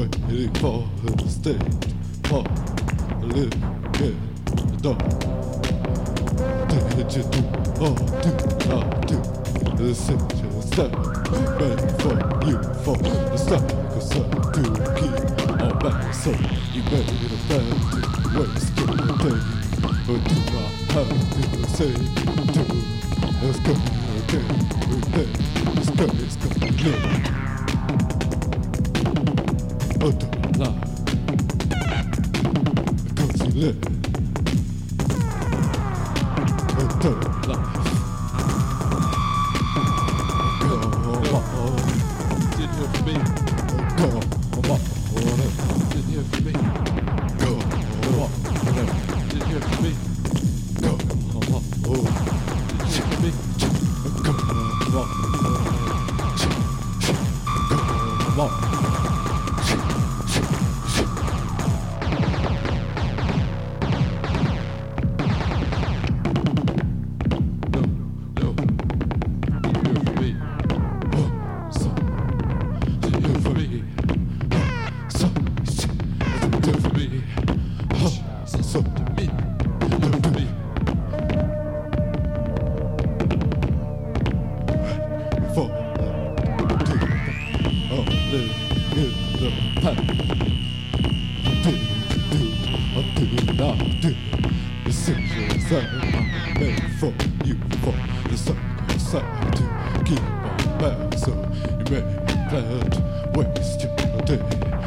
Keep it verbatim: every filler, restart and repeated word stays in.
ready for the stage, for a little bit of dog. Did you do or do not do the situation ready for you for the suckers up to keep on back? So you ready to plan to waste your day, but do not have to say do. Let's go again with that. Let's go, let's go again. Oh, don't lie. Because you live. Oh, don't lie. Come on. Didn't hear from me. Come on. Didn't hear from me. Come on. Didn't hear from me. Come on. Didn't hear from me. Come on. Come on. For you, for the side to keep on back, so you may plan to waste your day.